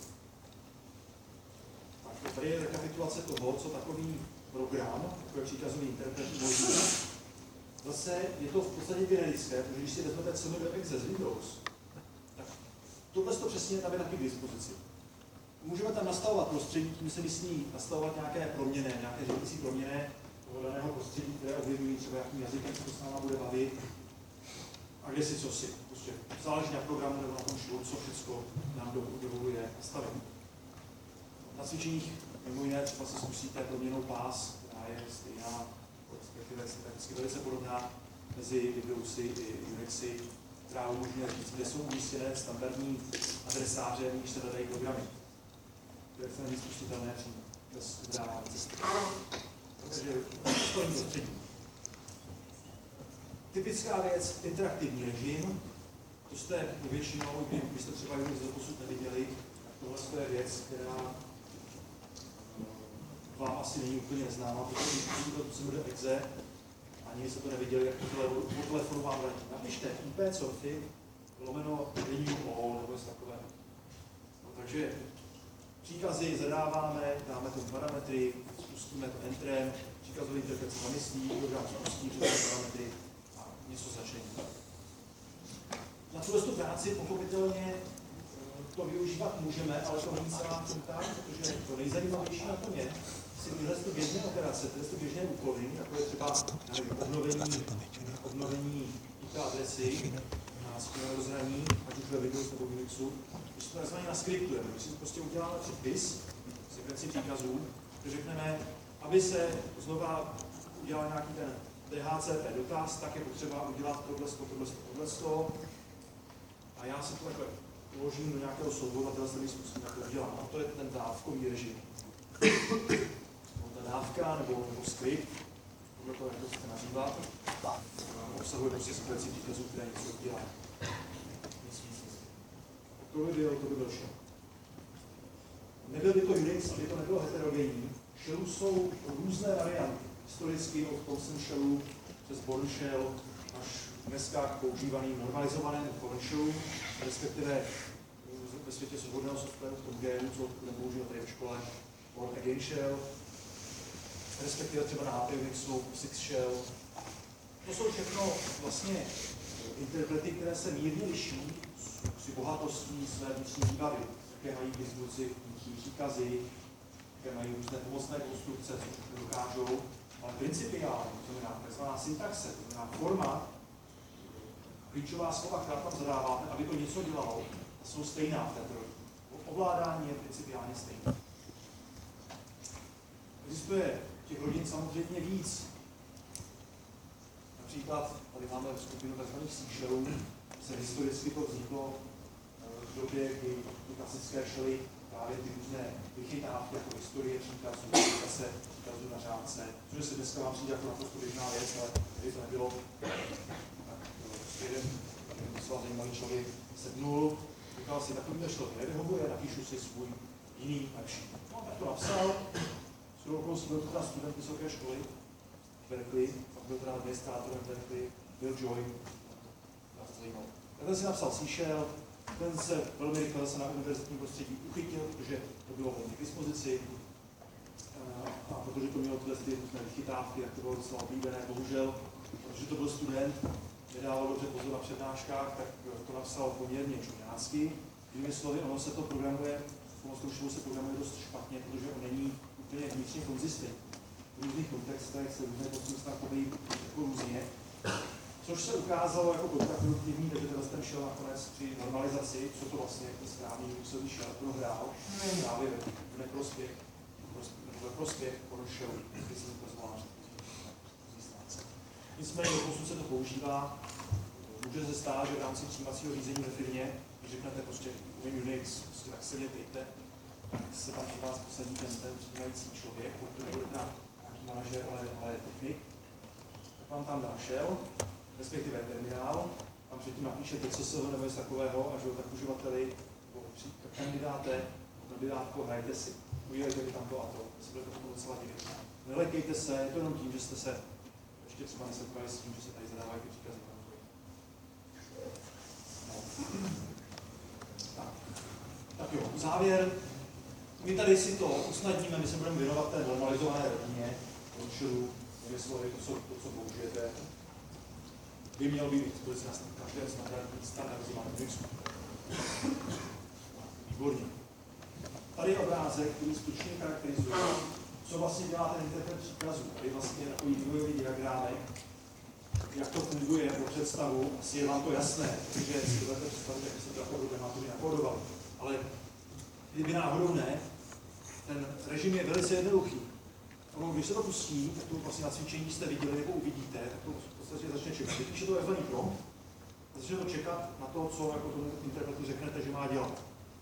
Tak tady je rekapitulace toho, co takový program, takový příkazový interpret umožňuje. Zase je to v podstatě generické, protože když si vezmete CMD.exe z Windows, tak tohle to přesně tam je taky k dispozici. Můžeme tam nastavovat prostředí, tím se myslí nastavovat nějaké proměny, nějaké řídící proměny toho daného prostředí, které ovlivňují třeba jakým jazykem se to s náma bude bavit a kde si co si. Prostě záleží na programu nebo na tom šilu, co všechno nám dovoluje nastavit. Na cvičeních mimo jiné třeba si zkusíte proměnou pás, která je stejná, respektive velice podobná mezi Windowsy i Unixy, která umožňuje říct, kde jsou umístěné standardní adresáře, když se hledají programy. které se není spustitelné přímo bez vydávání cesty. Takže to je prostředí. Typická věc, interaktivní režim. To jste většinou, kdybyste třeba Unix doposud neviděli, tak tohle je věc, která vám asi není úplně neznámá, protože když to bude exe, ani jste to neviděli, jak po telefonu vám letí. Napište ipsofy /o nebo něco takového. No, takže příkazy zadáváme, dáme tomu parametry, spustíme to entrem, příkazový interpret se zamyslí, program spustí parametry a něco začne. Na tuto práci pochopitelně to využívat můžeme, ale to není celá tak, protože to nejzajímavější na tom je, si tyhle běžné operace, tyhle běžné úkoly, jako je třeba obnovení IP adresy na skvělé rozhraní, ať už ve Windows nebo Linuxu, když to takzvaně naskriptujeme, když si prostě uděláme předpis, sekvenci příkazů, že řekneme, aby se znova udělal nějaký ten DHCP dotaz, tak je potřeba udělat tohle. A já si to takhle uložím do nějakého souboru a tenhle způsob, jak to udělám. A to je ten dávkový režim. Ta dávka nebo skript, podle toho, jak to chcete nazývat, obsahuje prostě sekvenci příkazů, které něco udělá. To by byl shell. Nebyl by to Unix, aby to nebylo heterogenní. Shellů jsou různé varianty. Historicky od Constant Shellu přes Bourne Shell až dneska k používaným normalizovaným Common Shellu, respektive ve světě svobodného softwaru v tom GNU, co nepoužil tady v škole, Bourne Again Shell, respektive třeba na HP Unixu Six Shell. To jsou všechno vlastně interprety, které se mírně liší si bohatostí své vnitřní výbavy, jaké mají k dispozici příkazy, jaké mají různé pomocné konstrukce, co všechno dokážou, ale principiálně, to znamená takzvaná syntaxe, to znamená forma, klíčová slova, která tam zadáváte, aby to něco dělalo, jsou stejná v této rodině. Ovládání je principiálně stejné. Existuje těch rodin samozřejmě víc. Například tady máme skupinu tzv. C-shellů, se historicky to vzniklo v době, kdy ty klasické shely právě ty různé vychytávky jako historie příkazů, zase příkazů na řádce, což se dneska vám přijde jako naprosto běžná věc, ale kdyby to nebylo, tak jeden docela zajímavý člověk sednul, říkal si, takovýhle šlo nevyhovuje, napíšu si svůj jiný lepší. No, tak to napsal, shodou okolností byl to teda student vysoké školy v Berkeley, pak byl teda administrátorem Berkeley, Bill Joy, to zajímalo. Ten si napsal C-shell, ten se velmi rychle zase na univerzitním prostředí uchytil, protože to bylo volně k dispozici a protože to mělo tyhle různé vychytávky, tak to bylo docela oblíbené, bohužel, protože to byl student, nedával dobře pozor na přednáškách, tak to napsal poměrně čuňácky. Jinými slovy, ono se to programuje, pomocnou šelu se programuje dost špatně, protože on není úplně vnitřně konzistentní. V různých kontextech se různé konstrukce chovají jako různě. Což se ukázalo jako kontraproduktivní, takže ten šel nakonec při normalizaci, co to vlastně ten správný Unixový šel prohrál, právě v neprospěch ve prospěch PowerShellu, který jsem ukazoval na předchozí stránce. Nicméně doposud se to používá. Může se stát, že v rámci přijímacího řízení ve firmě, když řeknete prostě umím Unix, prostě tak silně dejte, tak se tam u vás posadí ten přijímající člověk, pokud to bude nějaký manažer, ale technik, tak vám tam dá shell, respektive terminál, tam předtím napíšete CSV nebo něco takového a že ho tak uživateli nebo kandidátko, hrajte si, udělejte mi tam to a to, se bude to docela divit. Nelekejte se, je to jenom tím, že jste se ještě třeba nesetkali s tím, že se tady zadávají ty příkazy. No. Tak jo, závěr. My tady si to usnadníme, my se budeme věnovat té normalizované rodině, PowerShellu, dvě slovy, to, co použijete, by mělo být dispozici na každém standardizovaném Unixu. Výborně. Tady je obrázek, který stručně charakterizuje, co vlastně dělá ten interpret příkazů. Tady vlastně takový vývojový diagramek, jak to funguje pro představu, asi je vám to jasné, protože si budete představit, jak se to jako programátoři nakódovali. Ale kdyby náhodou ne, ten režim je velice jednoduchý. No, když se to pustí, tak to vlastně na cvičení jste viděli nebo uvidíte, tak to v podstatě začne čekat. Když je to takzvaný prompt, začne to čekat na to, co jako tomu interpretu řeknete, že má dělat.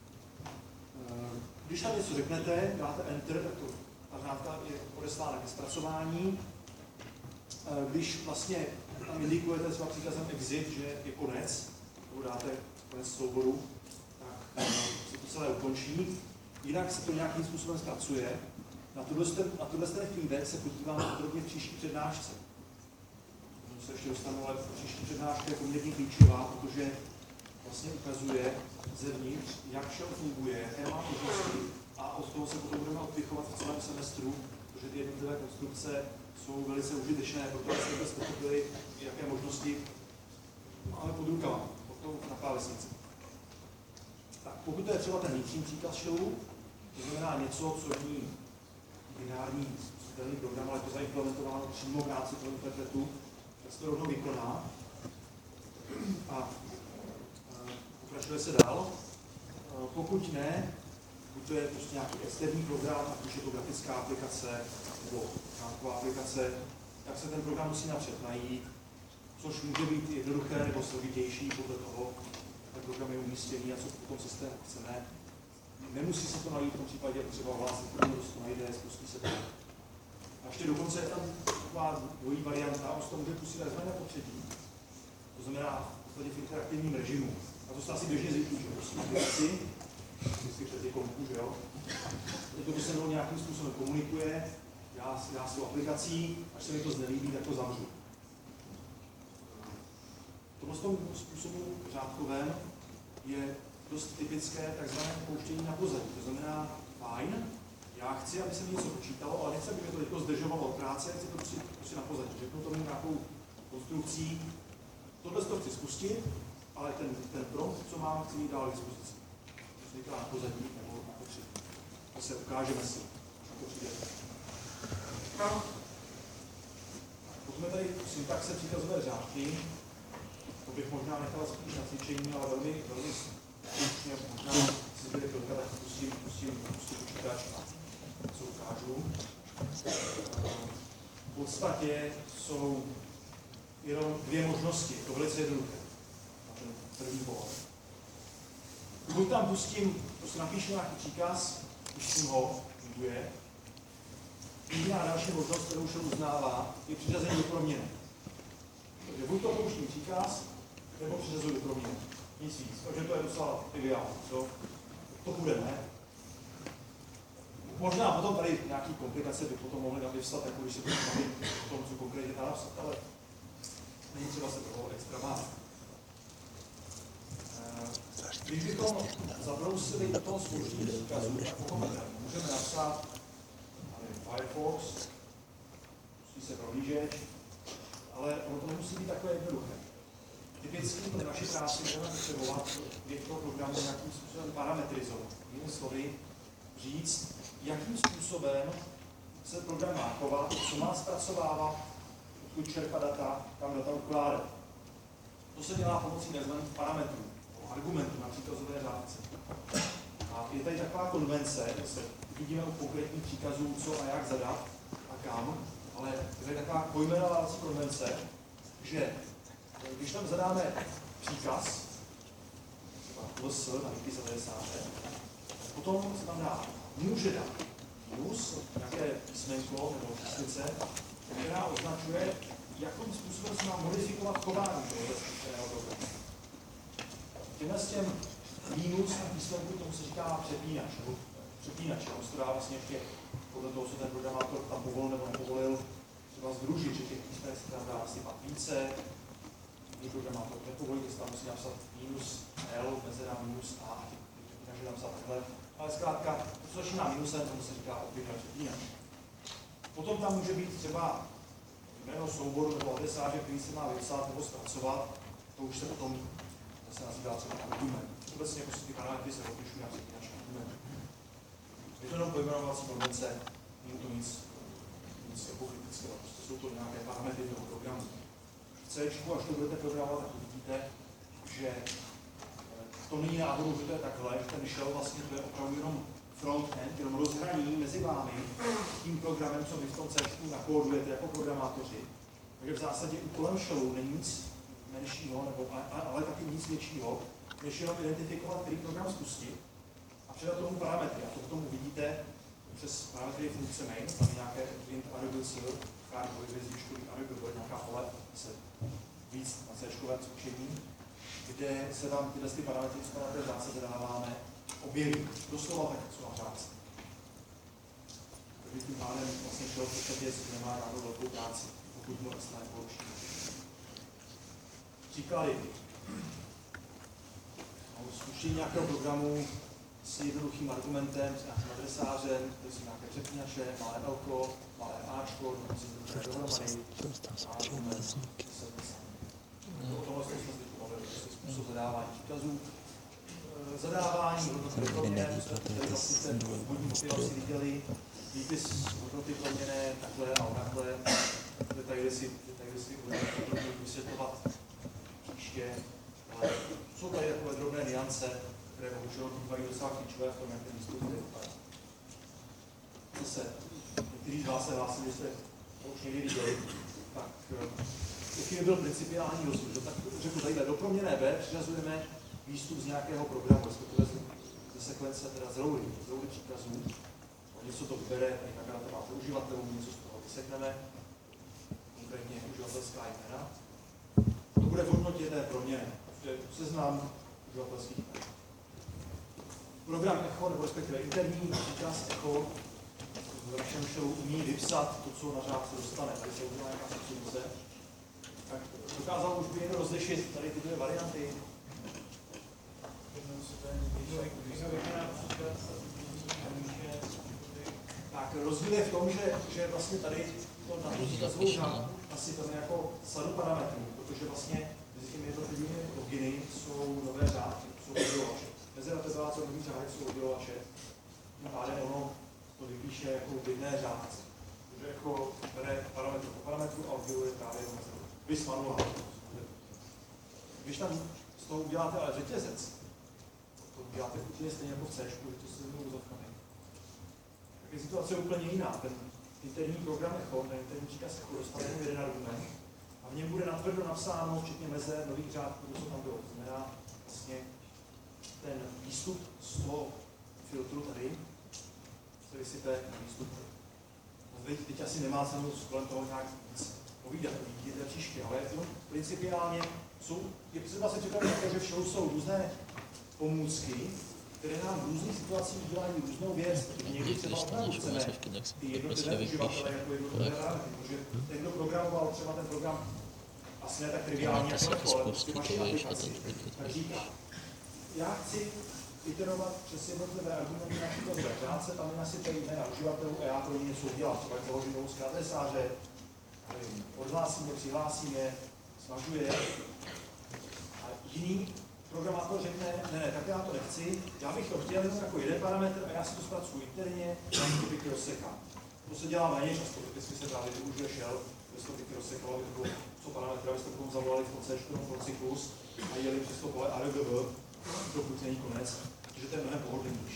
Když tam něco řeknete, dáte Enter, tak ta řádka je odeslána ke zpracování. Když vlastně tam indikujete třeba příkazem exit, že je konec, nebo dáte konec souboru, tak se to celé ukončí. Jinak se to nějakým způsobem zpracuje. Na tohle feedback se podíváme podrobně v příští přednášce. Můžu se ještě dostanu, ale příští přednáška je poměrně klíčová, protože vlastně ukazuje zevnitř, jak shell funguje, jaké má možnosti a od toho se potom budeme odpichovat v celém semestru, protože ty jednotlivé konstrukce jsou velice užitečné, protože jste pochopili, jaké možnosti máme pod rukama, potom na klávesnici. Tak, pokud to je třeba ten vnitřní příkaz shellu, to znamená něco, co není binární spustitelný program, ale to zaimplementováno přímo v rámci toho interpretu, tak se to rovnou vykoná. A pokračuje se dál. Pokud ne, pokud to je prostě nějaký externí program, ať už je to grafická aplikace nebo nějaká aplikace, tak se ten program musí napřed najít, což může být jednoduché nebo složitější podle toho, jak program je umístěný a co v tom systému chceme. Nemusí se to najít v tom případě, třeba hlásit, kdo to najde, spustí se to. A ještě dokonce je tam taková dvojí varianta, on se to může pustit takzvané na potřetí. To znamená v podstatě v interaktivním režimu. A to se asi běžně zvyklí, že prostě aplikaci, vždycky před kompu, že jo. Teď to se mnou nějakým způsobem komunikuje, já s tou aplikací, až se mi to znelíbí, tak to zavřu. V tom způsobu řádkovém je dost typické takzvané pouštění na pozadí. To znamená, fajn, já chci, aby se mi něco počítalo, ale nechci, aby mě to teďko zdržovalo od práce, chci to prostě na pozadí. Řeknu tomu nějakou konstrukcí, tohle to chci spustit, ale ten prompt, co mám, chci mít dál k dispozici. To se říká na pozadí nebo na potřebí. Zase ukážeme si, na to přijde. Pokud tady syntaxe příkazové řádky, to bych možná nechal spíš na cvičení, ale velmi stručně, možná si zbyde chvilka, tak pustím počítač a co ukážu. V podstatě jsou jenom dvě možnosti, to velice jednoduché, na ten první pohled. Pokud tam pustím, prostě napíšu nějaký příkaz, pustím ho, funguje. Jediná další možnost, kterou shell uznává, je přiřazení do proměny. Takže buď to pouštím příkaz, nebo přiřazuji do proměny. Nic víc. Takže to je docela triviální. To bude, ne? Možná potom tady nějaký komplikace by potom mohly vyvstat, jako když se budeme bavit o tom, co konkrétně dá napsat, ale není třeba se toho extra bát. Když bychom zabrousili do toho spouští příkazů, tak můžeme napsat Firefox, pustí se prohlížeč, ale ono to nemusí být takové jednoduché. Typicky v naší práci budeme potřebovat těchto programů nějakým způsobem parametrizovat. Jinými slovy, říct, jakým způsobem se program má chovat, co má zpracovávat, odkud čerpat data, kam data ukládat. To se dělá pomocí tzv. Parametrů, argumentů na příkazové řádce. A je tady taková konvence, vidíme u konkrétních příkazů, co a jak zadat a kam, ale to je taková pojmenovací konvence, že když tam zadáme příkaz, třeba LS na výpis a adresáře, potom se tam dá může dát minus, nějaké písmenko nebo písnice, která označuje, jakým způsobem se má modifikovat chování tohoto spíšeného programu. Těmhle s těm minus na písmenku tomu se říká přepínač, nebo přepínač. On se to dá vlastně ještě podle toho, co ten programátor tam povolil nebo nepovolil, třeba združit, že těch písmenek se tam dá asi pak více, jiný programátor nepovolí, že se tam musí napsat minus L, mezera minus A, takže napsat takhle. Ale zkrátka, to, co začíná minusem, tomu se říká obvykle přepínač. Potom tam může být třeba jméno souboru nebo adresáře, který se má vypsat nebo zpracovat, to už se potom se nazývá třeba argument. Obecně prostě ty parametry se odlišují na přepínač argument. Je to jenom pojmenovací konvence, není to nic jako kritického, prostě jsou to nějaké parametry toho programu. V C, až to budete programovat, tak vidíte, že to není náhodou, že to je takhle, že ten shell vlastně to je opravdu jenom front-end, jenom rozhraní mezi vámi, tím programem, co vy v tom C nakódujete jako programátoři. Takže v zásadě úkolem shellu není nic menšího, ale taky nic většího, než jenom identifikovat, který program spustit a předat tomu parametry. A to k tomu vidíte přes parametry funkce main, tam je nějaké int argc, nějaká pole, se víc na C-škovém cvičení, kde se vám tyhle ty parametry, které v zásadě dáváme, objeví. Doslova tak, co na řádce. Takže tím pádem vlastně šel v podstatě nemá žádnou velkou práci, pokud mu restné poruší. Příklady. Spuštění nějakého programu s jednoduchým argumentem, s nějakým adresářem, to jsou nějaké přepínače, malé L, malé Ačko, dohromady, argument, o tomhle jsme se teď mluvili, způsob zadávání příkazů. Zadávání hodnoty proměné, tady vlastně ten původní motivaci viděli, výpis hodnoty proměné, takhle a onakhle, detaily si budeme vysvětlovat příště. Jsou tady takové drobné niance, které bohužel bývají docela klíčové v tom, jak ten výstup vypadá. Zase, někteří z vás se hlásili, že jste to už někdy viděli, tak jaký by byl principiální rozdíl. Tak řeknu tadyhle, do proměnné B přiřazujeme výstup z nějakého programu, respektive ze sekvence, teda z roury příkazů. Něco to vybere, nějaká to máte uživatelů, něco z toho vysekneme, konkrétně uživatelská jména. To bude v hodnotě té proměny. Seznam uživatelských jmén. Program echo, nebo respektive interní příkaz echo v našem shellu umí vypsat to, co na řádce dostane. Tady se udělá nějaká substituce. Tak dokázal už by jen rozlišit tady ty dvě varianty. Tak rozdíl je v tom, že vlastně tady to na tu příkazovou řádku asi tam je jako sadu parametrů, protože vlastně mezi těmi jednotlivými loginy jsou nové řádky, jsou oddělovače. Mezera tezová, co nový řádek jsou oddělovače. Tím pádem ono to vypíše jako v jedné řádce. Takže jako bere parametru po parametru a odděluje právě mezeru. Vys manuál. Když tam z toho uděláte ale řetězec, to uděláte úplně stejně jako v C, že to se znovu uzavkami. Tak je situace úplně jiná. Ten interní program echo, ten interní příkaz echo dostane jeden argument a v něm bude natvrdo napsáno, včetně mezer, nových řádků, co tam bylo. To znamená, vlastně ten výstup z toho filtru tady se vysype na výstup. Teď asi nemá cenu kolem toho nějak víc povídat, vidíte příště, ale principiálně je třeba se připravit na to, že všeho jsou různé pomůcky, které nám v různých situacích dělají různou věc. Někdy třeba opravdu chceme ty jednotlivé uživatele jako jednotlivé rády, protože ten, kdo programoval třeba ten program, asi ne tak triviální jako to, ale prostě vaši aplikaci, tak říká, já chci iterovat přes jednotlivé argumenty například v řádce, tam je asi tady jména uživatelů a já pro ně něco udělám, třeba jak založím novou adresáře, odhlásím je, přihlásím je, smažuje. A jiný programátor řekne, ne, tak já to nechci, já bych to chtěl jenom jako jeden parametr a já si to zpracuji interně, já to piky rozsekám. To se dělá méně často, protože se právě využije shell, aby to piky rozsekalo, aby to bylo co parametry, abyste potom zavolali v C, pro cyklus a jeli přes to pole ARGV, dokud není konec, protože to je mnohem pohodlnější.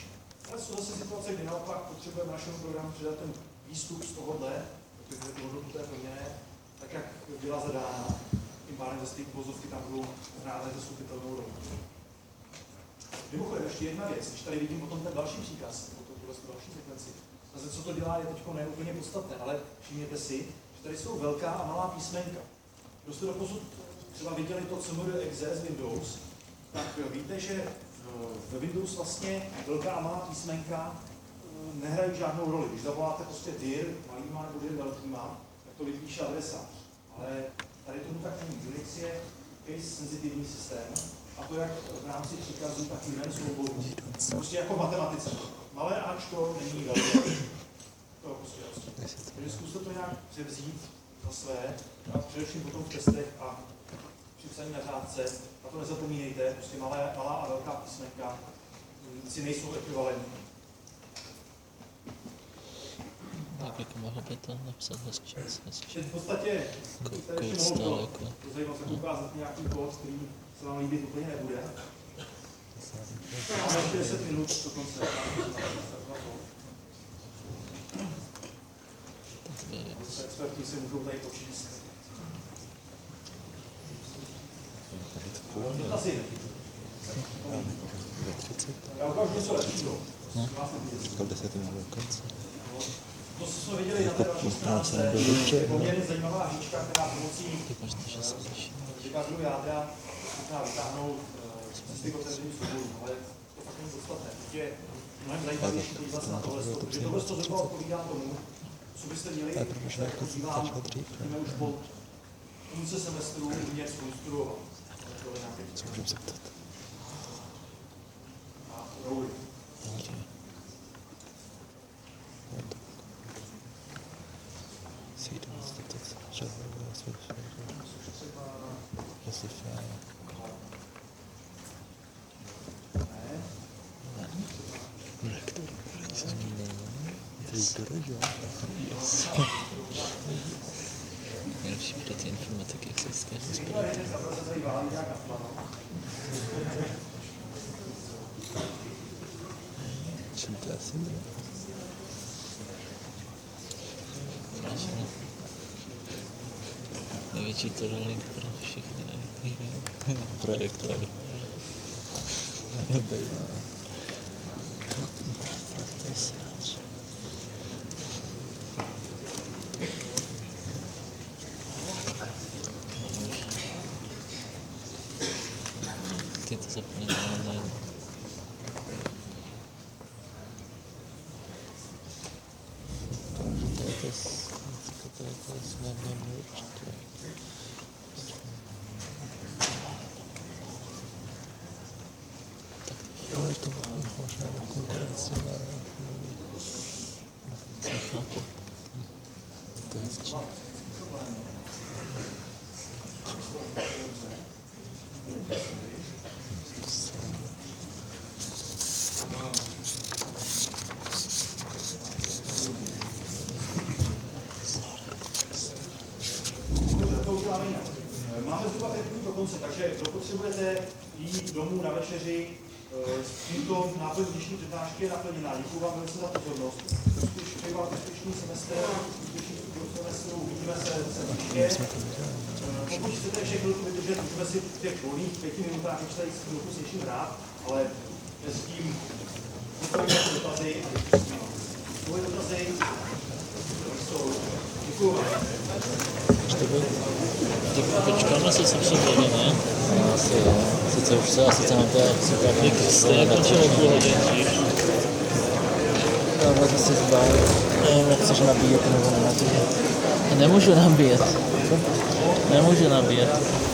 Ale jsou zase situace, kdy naopak potřebujeme našemu programu přidat ten výstup z tohohle, protože tu hodnotu té proměny, tak jak byla zadána, tím pádem zase ty uvozovky tam budou hrát zastupitelnou roli. Mimochodem, ještě jedna věc, když tady vidím potom ten další příkaz, potom tuhle další sekvenci, zase co to dělá, je teď ne úplně podstatné, ale všimněte si, že tady jsou velká a malá písmenka. Kdo jste doposud třeba viděli to CMD.exe z Windows, tak víte, že ve Windows vlastně velká a malá písmenka nehrají žádnou roli. Když zavoláte prostě dir malýma nebo dir velkýma, tak to vypíše adresář. Ale tady tomu tak není. Unix je case senzitivní systém, a to jak v rámci příkazů, tak jmen svobodů. Prostě jako v matematice. Malé Ačko není velké. To je prostě jasný. Takže zkuste to nějak převzít za své, a především potom v testech a při psaní na řádce. A to nezapomínejte, prostě malá a velká písmenka si nejsou ekvivalentní. Tak jako mohl by to napsat hezčí. V podstatě Kód stále jako. to zajímavé se ukázat nějaký kód, který se vám líbit úplně nebude. Máme ještě 10 minut do konce. Experti si můžou tady počíst. Dotazy. Já ukážu něco lepšího. Říkal 10 minut do konce. To, co jsme viděli na té vaší stránce, je poměrně zajímavá hříčka, která pomocí příkazů jádra možná vytáhnout cesty k otevření souborů, ale to fakt není podstatné. Je mnohem zajímavější podívat se na tohle, protože tohle zhruba odpovídá tomu, co byste měli, když tak podívám, řekněme už po půlce semestru umět zkonstruovat. Co můžeme se ptat? A rouly. Nejlepší pro ty informatiky, jak se stane. Čím to asi bude? Největší trolling pro všechny projektory. To je sráč. Ty to zapomněl online. To je snadné určitě. Ale to možná konkurenci na Nechápu. to je hezčí. Máme zhruba 5 minut do konce, takže kdo potřebujete jít domů na večeři, s tímto náplň dnešní přednášky je naplněná. Děkuji vám velice za pozornost. Přeji vám úspěšný semestr, úspěšný semestr, uvidíme se příště. Pokud chcete ještě chvilku vydržet, můžeme si v těch volných 5 minutách ještě tady chvilku s něčím hrát, ale s tím odpovědět dotazy a diskutujeme. Moje dotazy jsou. Děkuji vám. Tak počkáme se, co přijde, ne? Asi jo. Sice mám to super. Stejně končilo půl hodin dřív. Ale to si zbál. Chceš nabíjet nebo nenabíjet? Nemůžu nabíjet. Nemůžu nabíjet.